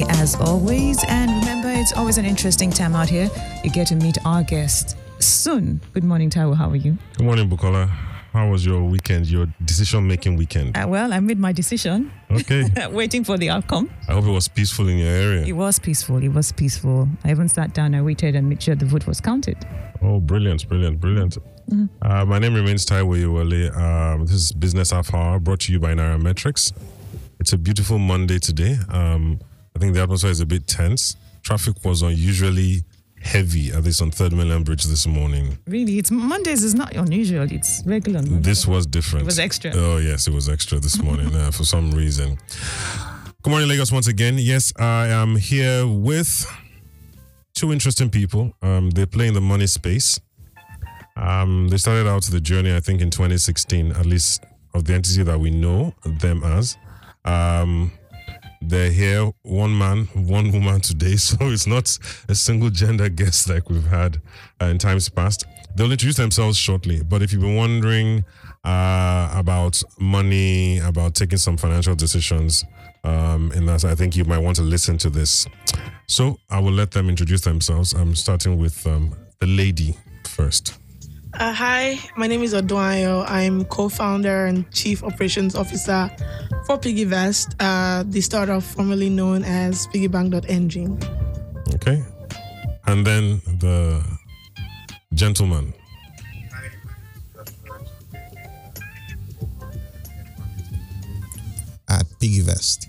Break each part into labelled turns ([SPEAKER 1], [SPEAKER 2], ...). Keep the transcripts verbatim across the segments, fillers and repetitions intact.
[SPEAKER 1] me as always. And remember, it's always an interesting time out here. You get to meet our guests soon. Good morning, Taiwo. How are you?
[SPEAKER 2] Good morning, Bukola. How was your weekend, your decision-making weekend?
[SPEAKER 1] Uh, well, I made my decision.
[SPEAKER 2] Okay.
[SPEAKER 1] Waiting for the outcome.
[SPEAKER 2] I hope it was peaceful in your area.
[SPEAKER 1] It was peaceful. It was peaceful. I even sat down. I waited and made sure the vote was counted.
[SPEAKER 2] Oh, brilliant, brilliant, brilliant. Mm-hmm. Uh, my name remains Taiwo Yewale. Um, this is Business Half Hour, brought to you by Nairametrics. It's a beautiful Monday today. Um, I think the atmosphere is a bit tense. Traffic was unusually heavy at this on Third Mainland Bridge this morning.
[SPEAKER 1] Really? It's Mondays is not unusual. It's regular.
[SPEAKER 2] This was different.
[SPEAKER 1] It was extra.
[SPEAKER 2] Oh, yes, it was extra this morning uh, for some reason. Good morning, Lagos, once again. Yes, I am here with two interesting people. Um, they play in the money space. Um, they started out the journey, I think, in twenty sixteen, at least of the entity that we know them as. Um, They're here, one man, one woman today, so it's not a single gender guest like we've had uh, in times past. They'll introduce themselves shortly, but if you've been wondering uh, about money, about taking some financial decisions, um, in that, I think you might want to listen to this. So I will let them introduce themselves. I'm starting with um, the lady first.
[SPEAKER 3] Uh, hi, my name is Odunayo. I'm co-founder and chief operations officer for PiggyVest, uh, the startup formerly known as piggybank dot n g.
[SPEAKER 2] Okay. And then the gentleman.
[SPEAKER 4] At PiggyVest.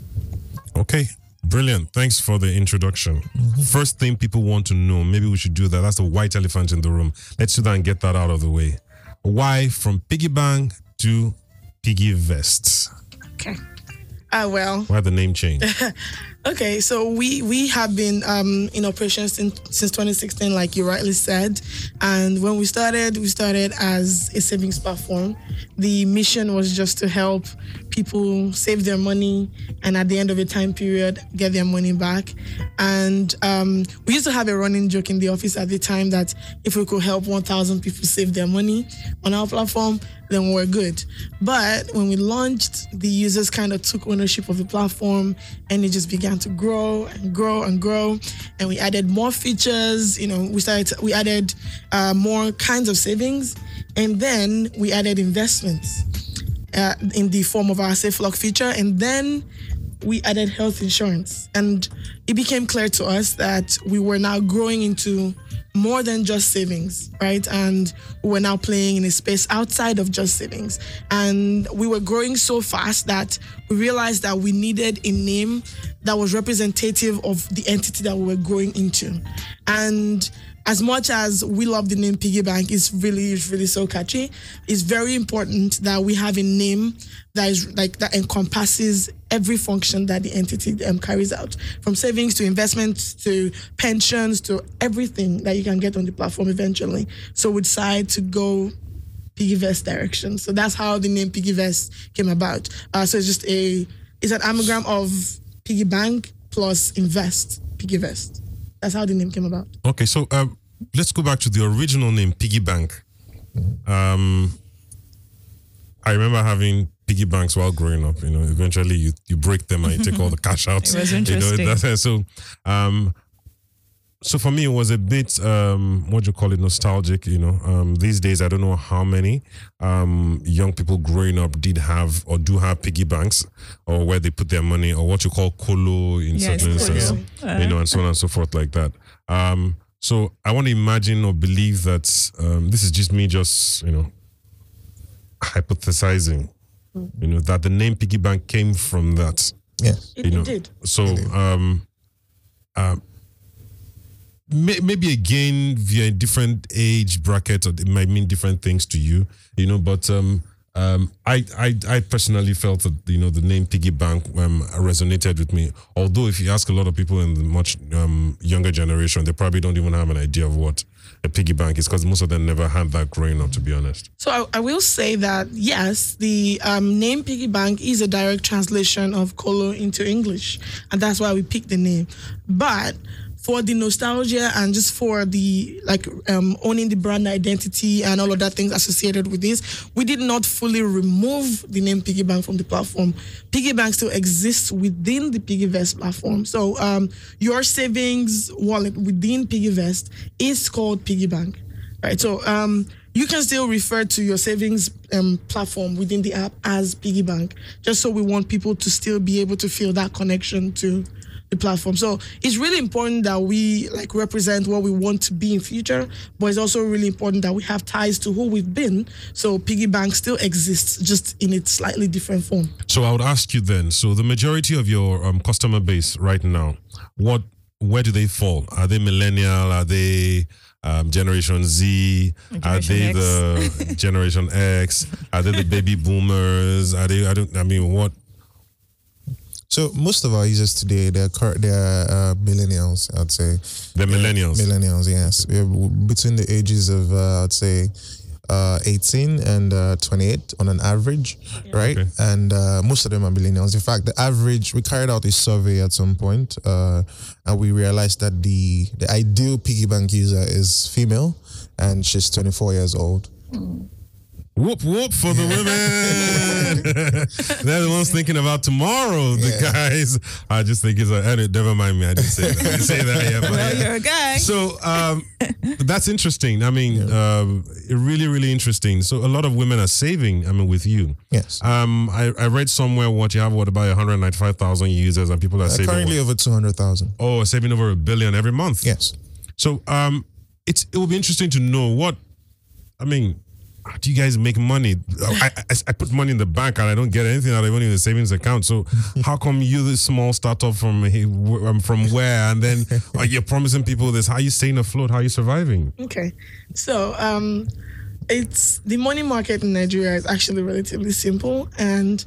[SPEAKER 2] Okay. Brilliant. Thanks for the introduction. Mm-hmm. First thing people want to know, maybe we should do that. That's the white elephant in the room. Let's do that and get that out of the way. Why from PiggyBank to PiggyVest?
[SPEAKER 3] Okay. Uh, well.
[SPEAKER 2] Why the name change?
[SPEAKER 3] Okay, so we we have been um, in operation since, since twenty sixteen, like you rightly said. And when we started, we started as a savings platform. The mission was just to help people save their money and at the end of a time period, get their money back. And um, we used to have a running joke in the office at the time that if we could help one thousand people save their money on our platform, then we're good. But when we launched, the users kind of took ownership of the platform and it just began to grow and grow and grow. And we added more features. You know, we started, to, we added uh, more kinds of savings. And then we added investments uh, in the form of our SafeLock feature. And then we added health insurance. And it became clear to us that we were now growing into more than just savings, right? And we were now playing in a space outside of just savings. And we were growing so fast that we realized that we needed a name that was representative of the entity that we were growing into. And as much as we love the name PiggyBank, it's really, it's really so catchy. It's very important that we have a name that is like that encompasses every function that the entity um, carries out, from savings to investments to pensions to everything that you can get on the platform eventually. So we decided to go PiggyVest direction. So that's how the name PiggyVest came about. Uh, so it's just a, it's an anagram of PiggyBank plus invest, PiggyVest. That's how the name came about.
[SPEAKER 2] Okay, so um, let's go back to the original name, PiggyBank. Um, I remember having piggy banks while growing up. You know, eventually you, you break them and you take all the cash out.
[SPEAKER 1] It was interesting.
[SPEAKER 2] You know, that's, so, um, so for me, it was a bit, um, what do you call it, nostalgic. You know, um, these days I don't know how many um, young people growing up did have or do have piggy banks, or where they put their money, or what you call colo in
[SPEAKER 1] yes,
[SPEAKER 2] certain instances, uh-huh. you know, and so on and so forth like that. Um, so I want to imagine or believe that um, this is just me, just you know, hypothesizing. You know, that the name PiggyBank came from that.
[SPEAKER 4] Yes,
[SPEAKER 3] it,
[SPEAKER 2] you know?
[SPEAKER 3] it did.
[SPEAKER 2] So, um, uh, may, maybe again, via a different age bracket, or it might mean different things to you, you know, but um, um, I, I I personally felt that, you know, the name PiggyBank um, resonated with me. Although if you ask a lot of people in the much um, younger generation, they probably don't even have an idea of what a piggy bank is, because most of them never had that growing up, to be honest.
[SPEAKER 3] So I, I will say that, yes, the um, name PiggyBank is a direct translation of Colo into English, and that's why we picked the name. But for the nostalgia and just for the like um, owning the brand identity and all of that things associated with this, we did not fully remove the name Piggy Bank from the platform. Piggy Bank still exists within the PiggyVest platform. So um, your savings wallet within PiggyVest is called Piggy Bank, right? So um, you can still refer to your savings um, platform within the app as Piggy Bank, just so we want people to still be able to feel that connection to the platform. So it's really important that we like represent what we want to be in future, but it's also really important that we have ties to who we've been. So Piggy Bank still exists, just in its slightly different form.
[SPEAKER 2] So I would ask you then, so the majority of your um, customer base right now, what, where do they fall? Are they millennial? Are they um, Generation Z?
[SPEAKER 1] Generation
[SPEAKER 2] are they
[SPEAKER 1] X.
[SPEAKER 2] the Generation X? Are they the baby boomers? Are they, I don't, I mean, what?
[SPEAKER 4] So most of our users today, they're cur- they're uh, millennials, I'd say.
[SPEAKER 2] They're millennials.
[SPEAKER 4] Millennials, yes. We're between the ages of, uh, I'd say, uh, eighteen and uh, twenty-eight on an average, yeah. right? Okay. And uh, most of them are millennials. In fact, the average, we carried out a survey at some point, uh, and we realized that the, the ideal piggy bank user is female, and she's twenty-four years old. Mm.
[SPEAKER 2] Whoop, whoop for the women. They're the ones thinking about tomorrow. The yeah. guys, I just think it's a, never mind me, I didn't say that. I didn't say that yet.
[SPEAKER 1] Well, you're a guy.
[SPEAKER 2] So um, that's interesting. I mean, yeah. um, really, really interesting. So a lot of women are saving, I mean, with you.
[SPEAKER 4] Yes.
[SPEAKER 2] Um, I, I read somewhere what you have, what, about one hundred ninety-five thousand users and people are uh, saving.
[SPEAKER 4] Currently
[SPEAKER 2] what?
[SPEAKER 4] over two hundred thousand.
[SPEAKER 2] Oh, saving over a billion every month.
[SPEAKER 4] Yes.
[SPEAKER 2] So um, it's it will be interesting to know what, I mean, how do you guys make money? I, I, I put money in the bank and I don't get anything out of money in the savings account. So how come you, this small startup from from where, and then are you promising people this? How are you staying afloat? How are you surviving?
[SPEAKER 3] Okay, so um, it's the money market in Nigeria is actually relatively simple, and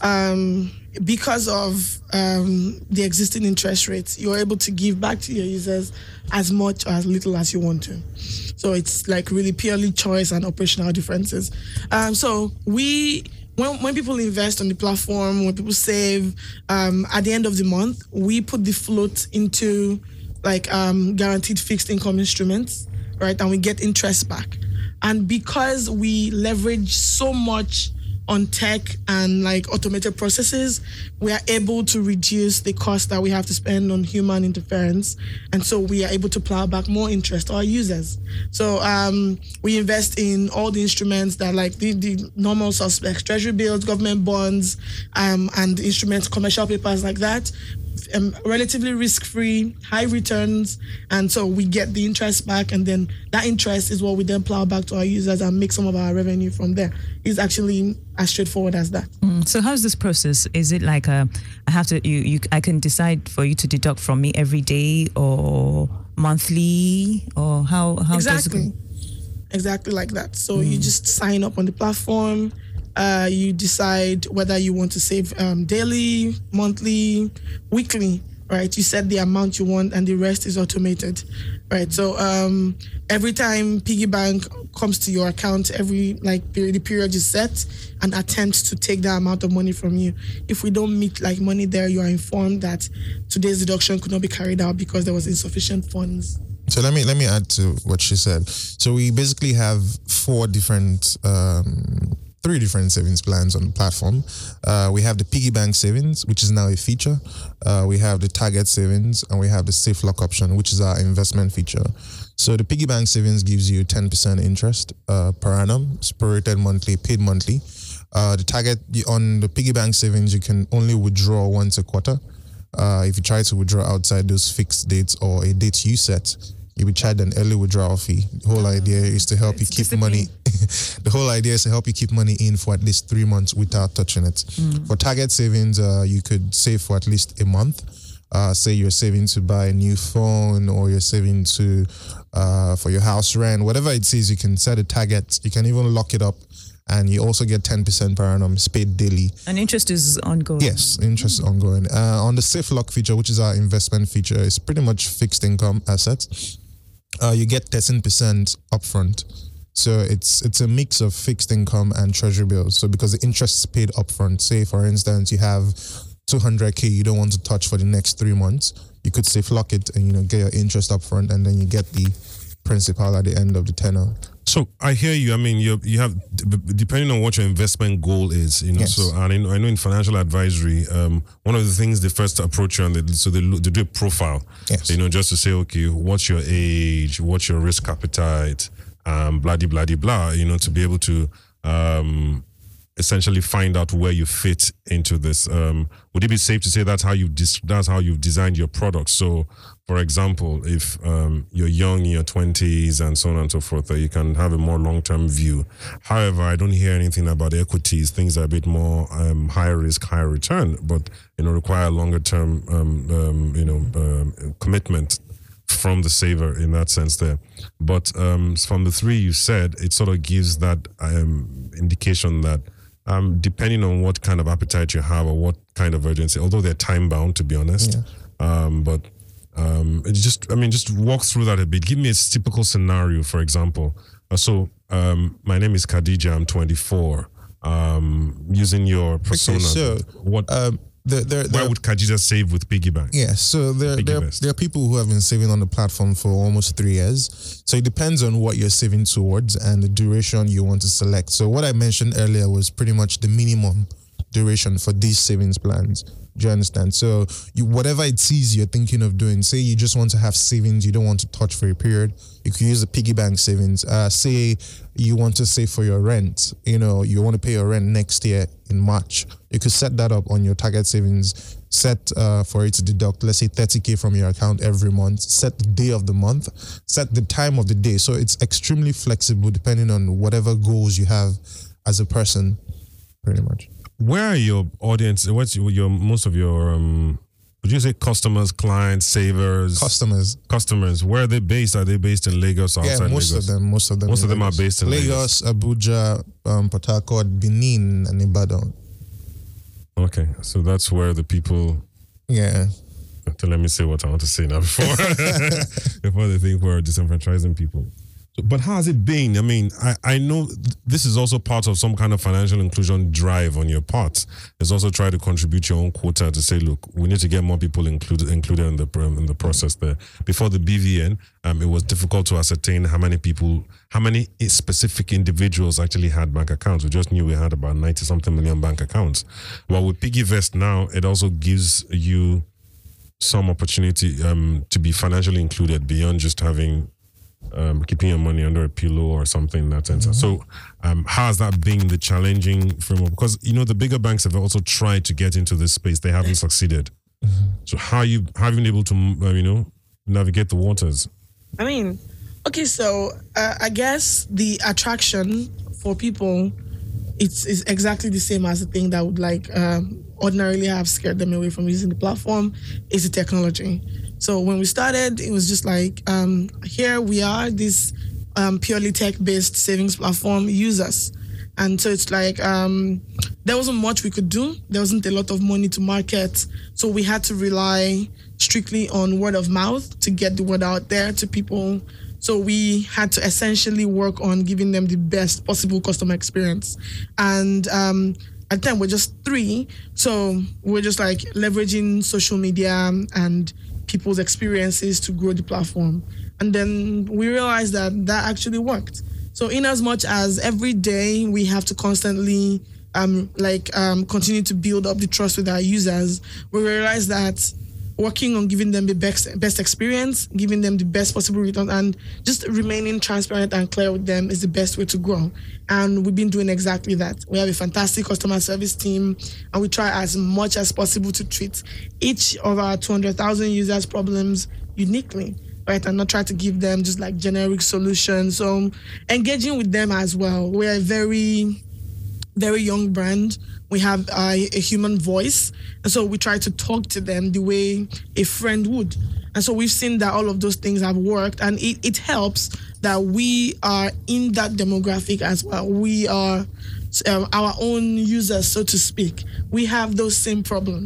[SPEAKER 3] um, because of um, the existing interest rates, you're able to give back to your users as much or as little as you want to. So it's like really purely choice and operational differences. Um, so we, when when people invest on the platform, when people save, um, at the end of the month, we put the float into like um, guaranteed fixed income instruments, right? And we get interest back. And because we leverage so much on tech and like automated processes, we are able to reduce the cost that we have to spend on human interference. And so we are able to plow back more interest to our users. So um, we invest in all the instruments that like the, the normal suspects, treasury bills, government bonds, um, and instruments, commercial papers like that. Um, relatively risk-free, high returns, and so we get the interest back, and then that interest is what we then plow back to our users and make some of our revenue from there. It's actually as straightforward as that.
[SPEAKER 1] Mm, so how's this process? Is it like a, I have to, you, you, I can decide for you to deduct from me every day or monthly, or how, how
[SPEAKER 3] exactly.
[SPEAKER 1] does it go?
[SPEAKER 3] Exactly like that. So mm. you just sign up on the platform. Uh, you decide whether you want to save um, daily, monthly, weekly, right? You set the amount you want and the rest is automated, right? So um, every time Piggy Bank comes to your account, every like period, the period is set and attempts to take that amount of money from you. If we don't meet like money there, you are informed that today's deduction could not be carried out because there was insufficient funds.
[SPEAKER 4] So let me let me add to what she said. So we basically have four different um, three different savings plans on the platform. Uh, we have the Piggy Bank Savings, which is now a feature. Uh, we have the Target Savings, and we have the Safe Lock option, which is our investment feature. So the Piggy Bank Savings gives you ten percent interest uh, per annum, it's prorated monthly, paid monthly. Uh, the Target, on the Piggy Bank Savings, you can only withdraw once a quarter. Uh, if you try to withdraw outside those fixed dates or a date you set, you'll be charged an early withdrawal fee. The whole idea is to help
[SPEAKER 1] It's
[SPEAKER 4] you keep
[SPEAKER 1] discipline.
[SPEAKER 4] money. The whole idea is to help you keep money in for at least three months without touching it. Mm. For Target Savings, uh, you could save for at least a month. Uh, say you're saving to buy a new phone, or you're saving to uh, for your house rent, whatever it is, you can set a target. You can even lock it up, and you also get ten percent per annum. It's paid daily.
[SPEAKER 1] And interest is ongoing.
[SPEAKER 4] Yes, interest is ongoing. Uh, on the Safe Lock feature, which is our investment feature, it's pretty much fixed income assets. Uh, you get thirteen percent upfront. So it's it's a mix of fixed income and treasury bills. So because the interest is paid upfront, say for instance, you have two hundred K you don't want to touch for the next three months, you could safe lock it and, you know, get your interest up front, and then you get the principal at the end of the tenor.
[SPEAKER 2] So I hear you. I mean, you you have depending on what your investment goal is, you know.
[SPEAKER 4] Yes.
[SPEAKER 2] So and I know, I know in financial advisory, um, one of the things they first approach you on, the, so they, look- they do a profile,
[SPEAKER 4] Yes.
[SPEAKER 2] you know, just to say, okay, what's your age, what's your risk appetite, um, blah de blah de blah, you know, to be able to um, essentially find out where you fit into this. Um, would it be safe to say that's how you dis- that's how you've designed your product? So, for example, if um, you're young in your twenties and so on and so forth, uh, you can have a more long-term view. However, I don't hear anything about equities, things that are a bit more um, high risk, high return, but you know require longer-term um, um, you know um, commitment from the saver in that sense there. But um, from the three you said, it sort of gives that um, indication that um, depending on what kind of appetite you have or what kind of urgency, although they're time bound, to be honest, um, but um, it's just, I mean, just walk through that a bit. Give me a typical scenario, for example. Uh, so um, my name is Khadija, I'm twenty-four. Um, using your persona,
[SPEAKER 4] so,
[SPEAKER 2] what?
[SPEAKER 4] Um, there, there,
[SPEAKER 2] where
[SPEAKER 4] there,
[SPEAKER 2] would Khadija save with piggy bank?
[SPEAKER 4] Yeah, so there, there,
[SPEAKER 2] Piggyvest.
[SPEAKER 4] there are people who have been saving on the platform for almost three years. So it depends on what you're saving towards and the duration you want to select. So what I mentioned earlier was pretty much the minimum duration for these savings plans. Do you understand? So you, whatever it is you're thinking of doing, say you just want to have savings you don't want to touch for a period, you could use the piggy bank savings. Uh, say you want to save for your rent, you know, you want to pay your rent next year in March, you could set that up on your target savings, set uh, for it to deduct, let's say thirty K from your account every month, set the day of the month, set the time of the day. So it's extremely flexible depending on whatever goals you have as a person, pretty much.
[SPEAKER 2] Where are your audience? What's your, your most of your um? Would you say customers, clients, savers,
[SPEAKER 4] Customers.
[SPEAKER 2] customers? Where are they based? Are they based in Lagos or
[SPEAKER 4] Yeah,
[SPEAKER 2] outside
[SPEAKER 4] most
[SPEAKER 2] Lagos?
[SPEAKER 4] of them. Most of them.
[SPEAKER 2] Most
[SPEAKER 4] in
[SPEAKER 2] of them are
[SPEAKER 4] Lagos.
[SPEAKER 2] based in
[SPEAKER 4] Lagos, Abuja, um, Port Harcourt, Benin, and Ibadan.
[SPEAKER 2] Okay, so that's where the people.
[SPEAKER 4] Yeah.
[SPEAKER 2] So let me say what I want to say now before before they think we're disenfranchising people. So, but how has it been? I mean, I, I know th- this is also part of some kind of financial inclusion drive on your part. It's also try to contribute your own quota to say, look, we need to get more people included included in the um, in the process there. Before the B V N, um, it was difficult to ascertain how many people, how many specific individuals actually had bank accounts. We just knew we had about ninety something million bank accounts. Well, with PiggyVest now, it also gives you some opportunity um, to be financially included beyond just having um, keeping your money under a pillow or something in that sense. Mm-hmm. So um, how has that been the challenging framework? Because, you know, the bigger banks have also tried to get into this space. They haven't succeeded. Mm-hmm. So how you how have you been able to, uh, you know, navigate the waters?
[SPEAKER 3] I mean, okay, so uh, I guess the attraction for people, it's, it's exactly the same as the thing that would like um, ordinarily have scared them away from using the platform is the technology. So when we started, it was just like, um, here we are, this um, purely tech-based savings platform, use us. And so it's like, um, there wasn't much we could do. There wasn't a lot of money to market. So we had to rely strictly on word of mouth to get the word out there to people. So we had to essentially work on giving them the best possible customer experience. And um, at the time, we're just three. So we're just like leveraging social media and people's experiences to grow the platform. And then we realized that that actually worked. So in as much as every day we have to constantly um, like um, continue to build up the trust with our users, we realized that working on giving them the best best experience, giving them the best possible return, and just remaining transparent and clear with them is the best way to grow. And we've been doing exactly that. We have a fantastic customer service team, and we try as much as possible to treat each of our two hundred thousand users' problems uniquely, right? And not try to give them just like generic solutions. So engaging with them as well. We're a very, very young brand. We have uh, a human voice. And so we try to talk to them the way a friend would. And so we've seen that all of those things have worked. And it, it helps that we are in that demographic as well. We are um, our own users, so to speak. We have those same problems. We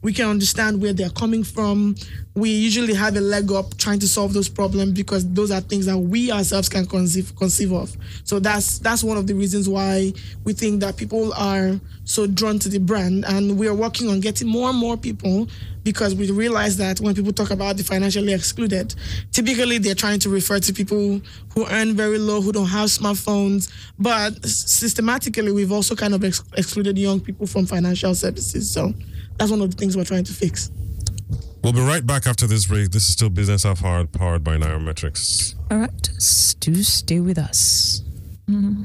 [SPEAKER 3] we can understand where they're coming from. We usually have a leg up trying to solve those problems because those are things that we ourselves can conceive conceive of. So that's that's one of the reasons why we think that people are so drawn to the brand, and we are working on getting more and more people, because we realize that when people talk about the financially excluded, typically they're trying to refer to people who earn very low, who don't have smartphones. But systematically, we've also kind of ex- excluded young people from financial services. So that's one of the things we're trying to fix.
[SPEAKER 2] We'll be right back after this break. This is still Business Half Hour, powered by Nairametrics.
[SPEAKER 1] All right, do stay with us. Mm-hmm.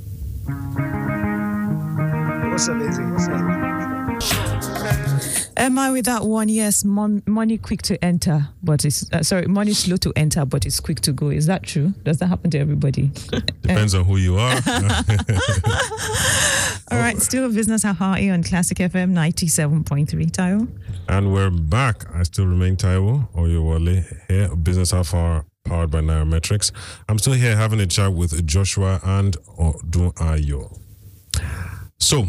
[SPEAKER 5] What's amazing? What's amazing?
[SPEAKER 1] Am I with that one? Yes, mon- money quick to enter, but it's uh, sorry, money slow to enter, but it's quick to go. Is that true? Does that happen to everybody?
[SPEAKER 2] Depends on who you are.
[SPEAKER 1] All right, still Business Half Hour on Classic F M ninety-seven point three, Tayo.
[SPEAKER 2] And we're back. I still remain Taiwo Oyewale here, Business Half Hour, powered by Nairametrics. I'm still here having a chat with Joshua and Odunayo. So,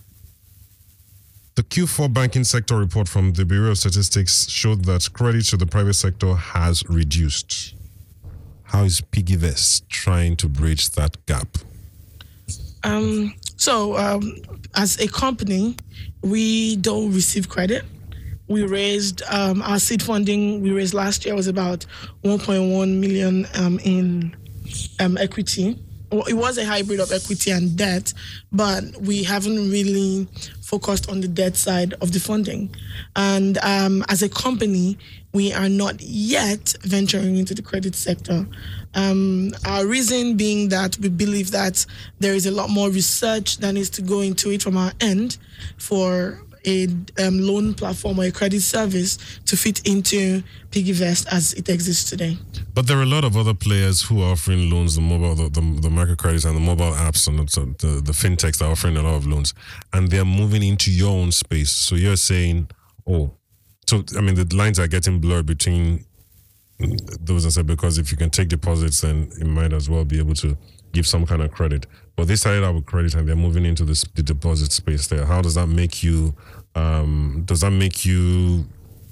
[SPEAKER 2] the Q four banking sector report from the Bureau of Statistics showed that credit to the private sector has reduced. How is PiggyVest trying to bridge that gap?
[SPEAKER 3] Um, so, um, as a company, we don't receive credit. We raised um, our seed funding. We raised last year was about one point one million um, in um, equity. Well, it was a hybrid of equity and debt, but we haven't really focused on the debt side of the funding. And um, as a company, we are not yet venturing into the credit sector. Um, our reason being that we believe that there is a lot more research that needs to go into it from our end for a um, loan platform or a credit service to fit into PiggyVest as it exists today.
[SPEAKER 2] But there are a lot of other players who are offering loans, the mobile, the, the, the microcredits and the mobile apps and the, the, the fintechs that are offering a lot of loans, and they're moving into your own space. So you're saying, oh, so I mean, the lines are getting blurred between those and said, because if you can take deposits, then you might as well be able to give some kind of credit. But they started out with credit and they're moving into this, the deposit space there. How does that make you, um, does that make you,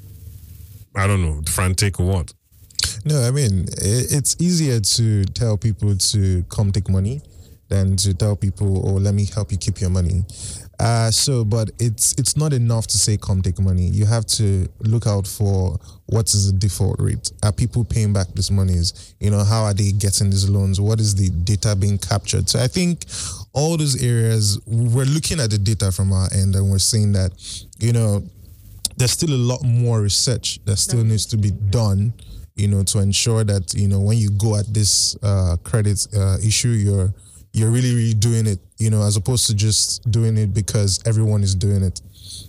[SPEAKER 2] I don't know, frantic or what?
[SPEAKER 4] No, I mean, it's easier to tell people to come take money than to tell people, oh, let me help you keep your money. Uh, so, but it's it's not enough to say come take money. You have to look out for what is the default rate. Are people paying back these monies? You know, how are they getting these loans? What is the data being captured? So I think all those areas, we're looking at the data from our end and we're saying that, you know, there's still a lot more research that still needs to be done, you know, to ensure that, you know, when you go at this uh, credit uh, issue, you're you're really, really doing it, you know, as opposed to just doing it because everyone is doing it.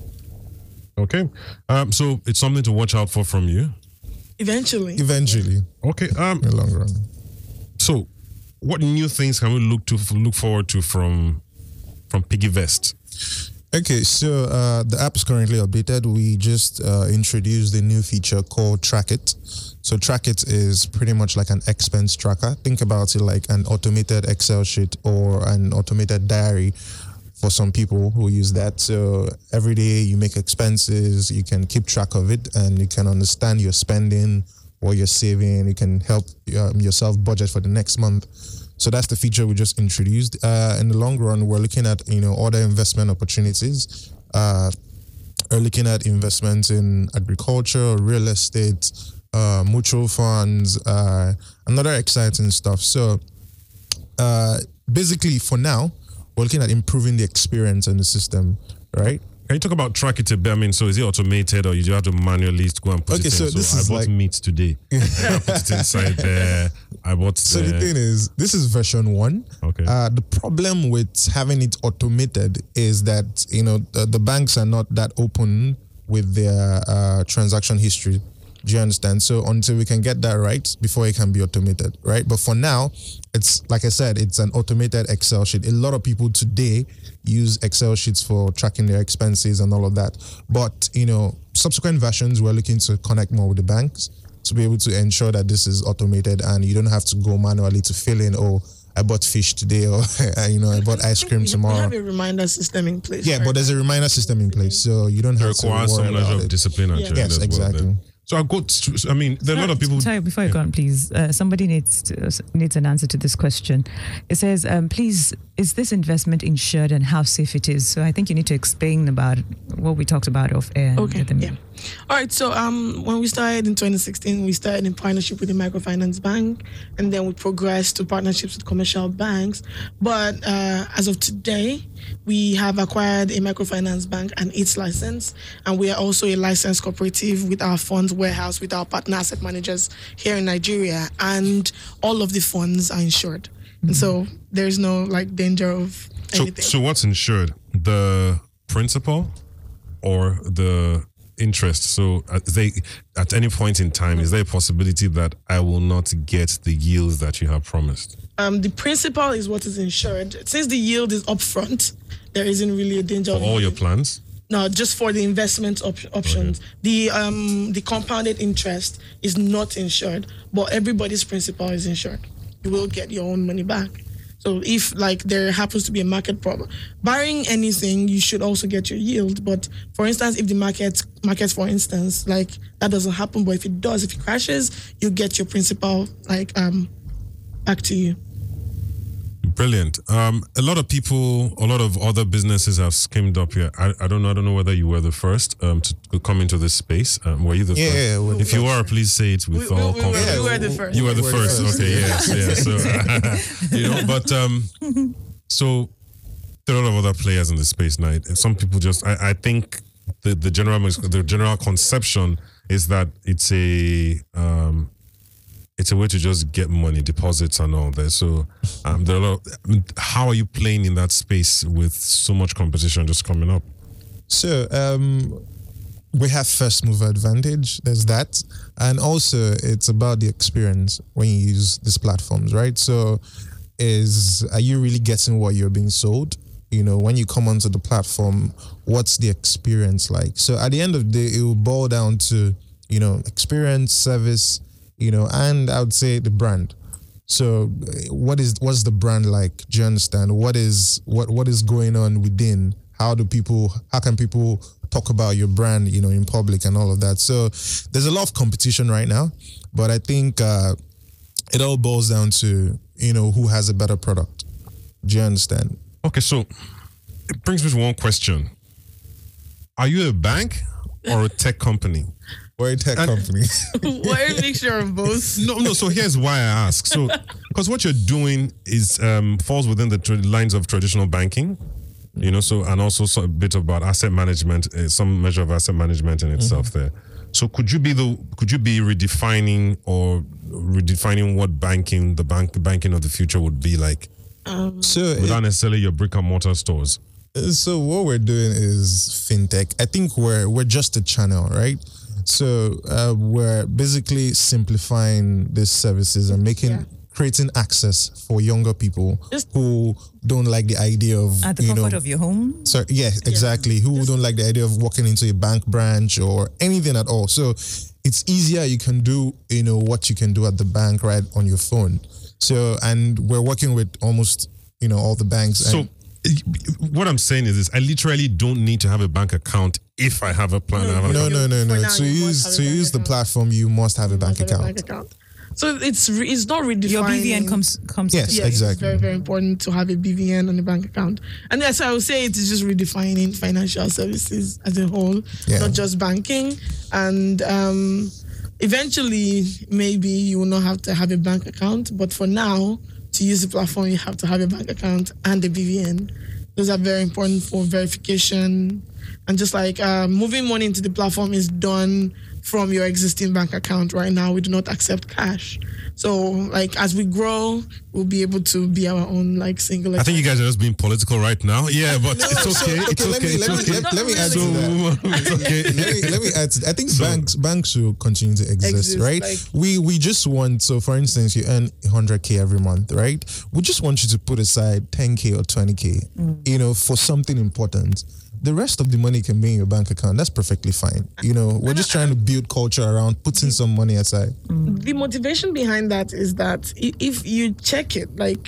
[SPEAKER 2] Okay. Um, so it's something to watch out for from you?
[SPEAKER 3] Eventually.
[SPEAKER 4] Eventually.
[SPEAKER 2] Okay. Um,
[SPEAKER 4] in the long run.
[SPEAKER 2] So what new things can we look to look forward to from from PiggyVest?
[SPEAKER 4] Okay, so uh, the app is currently updated. We just uh, introduced a new feature called Track It. So Track It is pretty much like an expense tracker. Think about it like an automated Excel sheet or an automated diary for some people who use that. So every day you make expenses, you can keep track of it and you can understand your spending, what you're saving. You can help um, yourself budget for the next month. So that's the feature we just introduced. Uh, in the long run, we're looking at, you know, other investment opportunities. Uh, we're looking at investments in agriculture, real estate, uh, mutual funds, uh, and other exciting stuff. So uh, basically, for now, we're looking at improving the experience in the system, right?
[SPEAKER 2] Can you talk about Track It a bit? I mean, so is it automated or you do have to manually go and put
[SPEAKER 4] okay,
[SPEAKER 2] it
[SPEAKER 4] so
[SPEAKER 2] in?
[SPEAKER 4] This
[SPEAKER 2] so
[SPEAKER 4] is
[SPEAKER 2] I bought
[SPEAKER 4] like...
[SPEAKER 2] meat today. I put it inside there. I bought
[SPEAKER 4] So
[SPEAKER 2] the...
[SPEAKER 4] the thing is, this is version one.
[SPEAKER 2] Okay.
[SPEAKER 4] Uh, the problem with having it automated is that, you know, the, the banks are not that open with their uh, transaction history. Do you understand? So until we can get that right, before it can be automated, right? But for now, it's like I said, it's an automated Excel sheet. A lot of people today use Excel sheets for tracking their expenses and all of that. But, you know, subsequent versions, we're looking to connect more with the banks to be able to ensure that this is automated and you don't have to go manually to fill in, oh, I bought fish today, or you know, I bought ice cream
[SPEAKER 3] We
[SPEAKER 4] tomorrow.
[SPEAKER 3] have a reminder system in place.
[SPEAKER 4] Yeah,
[SPEAKER 3] right
[SPEAKER 4] but there's a
[SPEAKER 3] now.
[SPEAKER 4] reminder system in place, so you don't
[SPEAKER 2] It
[SPEAKER 4] have to
[SPEAKER 2] requires
[SPEAKER 4] worry
[SPEAKER 2] some measure
[SPEAKER 4] about
[SPEAKER 2] of
[SPEAKER 4] it.
[SPEAKER 2] discipline actually.
[SPEAKER 4] Yes,
[SPEAKER 2] as well
[SPEAKER 4] exactly.
[SPEAKER 2] then. So I got. To, I mean, there are a lot of people.
[SPEAKER 1] Sorry, before you go on, please. Uh, somebody needs to, needs an answer to this question. It says, um, please, is this investment insured and how safe it is? So I think you need to explain about what we talked about off air. and
[SPEAKER 3] Okay.
[SPEAKER 1] get them-
[SPEAKER 3] Yeah. All right. So um, when we started in twenty sixteen, we started in partnership with the microfinance bank, and then we progressed to partnerships with commercial banks. But uh, as of today, we have acquired a microfinance bank and its license, and we are also a licensed cooperative with our funds warehouse with our partner asset managers here in Nigeria, and all of the funds are insured. And so there's no like danger of
[SPEAKER 2] So,
[SPEAKER 3] anything.
[SPEAKER 2] so what's insured? The principal or the interest? So, uh, they at any point in time, is there a possibility that I will not get the yields that you have promised?
[SPEAKER 3] Um, the principal is what is insured. Since the yield is upfront, there isn't really a danger
[SPEAKER 2] For
[SPEAKER 3] of
[SPEAKER 2] all your plans?
[SPEAKER 3] No, just for the investment op- options. The um the compounded interest is not insured, but everybody's principal is insured. You will get your own money back. So if like there happens to be a market problem, barring anything, you should also get your yield. But for instance, if the market market, for instance, like that doesn't happen, but if it does, if it crashes, you get your principal like um back to you.
[SPEAKER 2] Brilliant. Um, a lot of people, a lot of other businesses have skimmed up here. I, I don't know. I don't know whether you were the first um, to, to come into this space. Um, were you the
[SPEAKER 4] Yeah,
[SPEAKER 2] first?
[SPEAKER 4] yeah, we're the
[SPEAKER 2] if you are, please say it with
[SPEAKER 3] We, we,
[SPEAKER 2] all
[SPEAKER 3] we, were,
[SPEAKER 2] confidence.
[SPEAKER 3] we were the first.
[SPEAKER 2] You were the
[SPEAKER 4] We were the
[SPEAKER 2] first.
[SPEAKER 4] first.
[SPEAKER 2] Okay. Yes. Yes. So, you know, but um, so there are a lot of other players in the space now. Some people just, I, I think the the general the general conception is that it's a um, it's a way to just get money, deposits and all that. So, um, there are a lot. I mean, how are you playing in that space with so much competition just coming up?
[SPEAKER 4] So um, we have first mover advantage. There's that, and also it's about the experience when you use these platforms, right? So, is are you really getting what you're being sold? You know, when you come onto the platform, what's the experience like? So at the end of the day, it will boil down to, you know, experience, service, you know, and I would say the brand. So what is what's the brand like? Do you understand? What is what what is going on within? How do people how can people talk about your brand, you know, in public and all of that? So there's a lot of competition right now, but I think uh, it all boils down to, you know, who has a better product. Do you understand?
[SPEAKER 2] Okay, so it brings me to one question: are you a bank or a tech company?
[SPEAKER 4] We're a tech
[SPEAKER 2] And-
[SPEAKER 4] company.
[SPEAKER 3] We're a mixture of both.
[SPEAKER 2] No, no. So here's why I ask. So, because what you're doing is um, falls within the tra- lines of traditional banking, you know. So, and also so a bit about asset management, uh, some measure of asset management in itself there. So, could you be the could you be redefining or redefining what banking the bank the banking of the future would be like
[SPEAKER 4] So
[SPEAKER 2] without necessarily your brick and mortar stores?
[SPEAKER 4] So what we're doing is fintech. I think we're we're just a channel, right? So uh, we're basically simplifying these services and making
[SPEAKER 3] Yeah.
[SPEAKER 4] creating access for younger people
[SPEAKER 3] Just-
[SPEAKER 4] who don't like the idea of
[SPEAKER 1] At the
[SPEAKER 4] you
[SPEAKER 1] comfort
[SPEAKER 4] know.
[SPEAKER 1] of your home.
[SPEAKER 4] So yeah, exactly. Who don't like the idea of walking into a bank branch or anything at all. So it's easier. You can do you know what you can do at the bank right on your phone. So and we're working with almost you know all the banks.
[SPEAKER 2] So,
[SPEAKER 4] and,
[SPEAKER 2] what I'm saying is this: I literally don't need to have a bank account if I have a plan. I have a
[SPEAKER 4] No,
[SPEAKER 2] account.
[SPEAKER 4] no, no,
[SPEAKER 3] For
[SPEAKER 4] no.
[SPEAKER 3] now,
[SPEAKER 4] To
[SPEAKER 3] you must
[SPEAKER 4] use
[SPEAKER 3] have a
[SPEAKER 4] to
[SPEAKER 3] bank
[SPEAKER 4] use the
[SPEAKER 3] account.
[SPEAKER 4] platform, you must have a bank
[SPEAKER 3] Have a
[SPEAKER 4] account.
[SPEAKER 3] bank account. So it's re- it's not redefining.
[SPEAKER 1] Your B V N comes comes.
[SPEAKER 4] Yes.
[SPEAKER 1] to
[SPEAKER 3] Yes,
[SPEAKER 4] exactly.
[SPEAKER 3] it's very, very important to have a B V N on the bank account. And yes, I would say it is just redefining financial services as a whole,
[SPEAKER 4] Yeah.
[SPEAKER 3] not just banking. And um, eventually, maybe you will not have to have a bank account. But for now, to use the platform, you have to have a bank account and a B V N. Those are very important for verification. And just like uh, moving money into the platform is done from your existing bank account right now. We do not accept cash. So like as we grow, we'll be able to be our own like single
[SPEAKER 2] I think you
[SPEAKER 3] account.
[SPEAKER 2] guys are just being political right now. Yeah, but it's
[SPEAKER 4] So,
[SPEAKER 2] okay. It's
[SPEAKER 4] let
[SPEAKER 2] okay.
[SPEAKER 4] me
[SPEAKER 2] It's
[SPEAKER 4] let me
[SPEAKER 2] okay.
[SPEAKER 4] let, let me add
[SPEAKER 2] So,
[SPEAKER 4] to that.
[SPEAKER 2] it's okay.
[SPEAKER 4] let me let me add. To, I think
[SPEAKER 2] So-
[SPEAKER 4] banks banks will continue to exist,
[SPEAKER 3] Exist,
[SPEAKER 4] right?
[SPEAKER 3] like-
[SPEAKER 4] we we just want so for instance, you earn one hundred k every month, right? We just want you to put aside ten k or twenty k, you know, for something important. The rest of the money can be in your bank account. That's perfectly fine. You know, we're just trying to build culture around putting some money aside.
[SPEAKER 3] The motivation behind that is that i- if you check it, like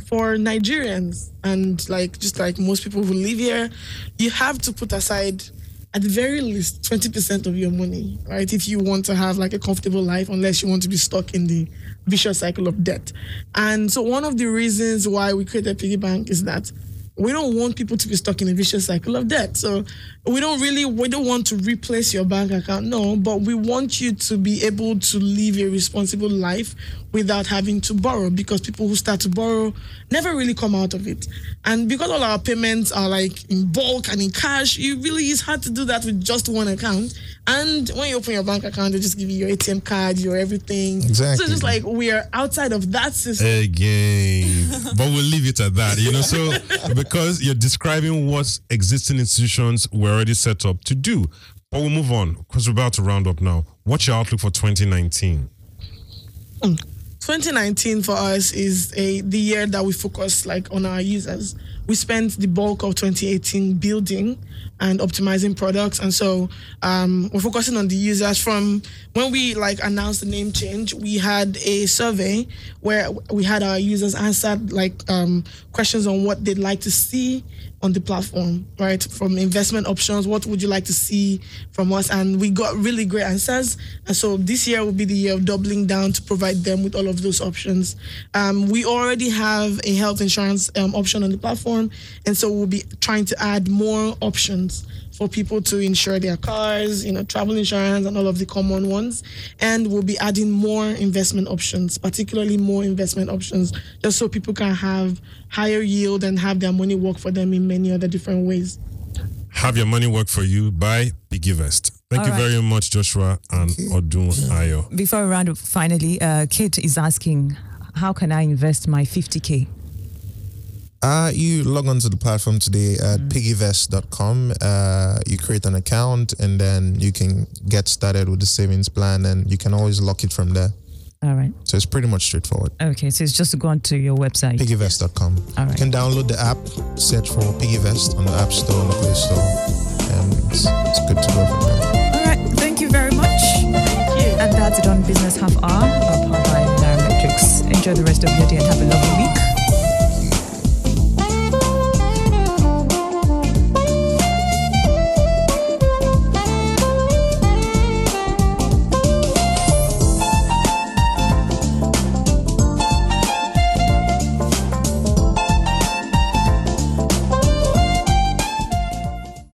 [SPEAKER 3] for Nigerians and like just like most people who live here, you have to put aside at the very least twenty percent of your money, right? If you want to have like a comfortable life, unless you want to be stuck in the vicious cycle of debt. And so one of the reasons why we created Piggy Bank is that we don't want people to be stuck in a vicious cycle of debt. So we don't really, we don't want to replace your bank account, no, but we want you to be able to live a responsible life without having to borrow, because people who start to borrow never really come out of it. And because all our payments are like in bulk and in cash, you really, it's hard to do that with just one account. And when you open your bank account, they just give you your A T M card, your everything.
[SPEAKER 4] Exactly.
[SPEAKER 3] So it's just like we are outside of that system.
[SPEAKER 2] Again, but we'll leave it at that, you know. So because you're describing what existing institutions were already set up to do, but we'll move on because we're about to round up now. What's your outlook for twenty nineteen?
[SPEAKER 3] Mm. twenty nineteen for us is a the year that we focus like on our users. We spent the bulk of twenty eighteen building and optimizing products, and so um, we're focusing on the users. From when we like announced the name change, we had a survey where we had our users answered like um, questions on what they'd like to see on the platform, right? From investment options, what would you like to see from us? And we got really great answers. And so this year will be the year of doubling down to provide them with all of those options. Um, we already have a health insurance um, option on the platform. And so we'll be trying to add more options for people to insure their cars, you know, travel insurance and all of the common ones. And we'll be adding more investment options, particularly more investment options, just so people can have higher yield and have their money work for them in many other different ways.
[SPEAKER 2] Have your money work for you by PiggyVest. Thank
[SPEAKER 1] All
[SPEAKER 2] you
[SPEAKER 1] right.
[SPEAKER 2] very much, Joshua and Odun Ayo.
[SPEAKER 1] Before we round up, finally, uh, Kate is asking, how can I invest my fifty K?
[SPEAKER 4] Uh, you log onto the platform today at mm. piggyvest dot com. Uh, you create an account and then you can get started with the savings plan, and you can always lock it from there.
[SPEAKER 1] All right.
[SPEAKER 4] So it's pretty much straightforward.
[SPEAKER 1] Okay, so it's just to go onto your website.
[SPEAKER 4] piggyvest dot com.
[SPEAKER 1] All right.
[SPEAKER 4] You can download the app, search for PiggyVest on the App Store and the Play Store, and it's, it's good to go from there.
[SPEAKER 1] All right, thank you very much.
[SPEAKER 3] Thank you.
[SPEAKER 1] And that's it on Business Half Hour, powered by Nairametrics. Enjoy the rest of your day and have a lovely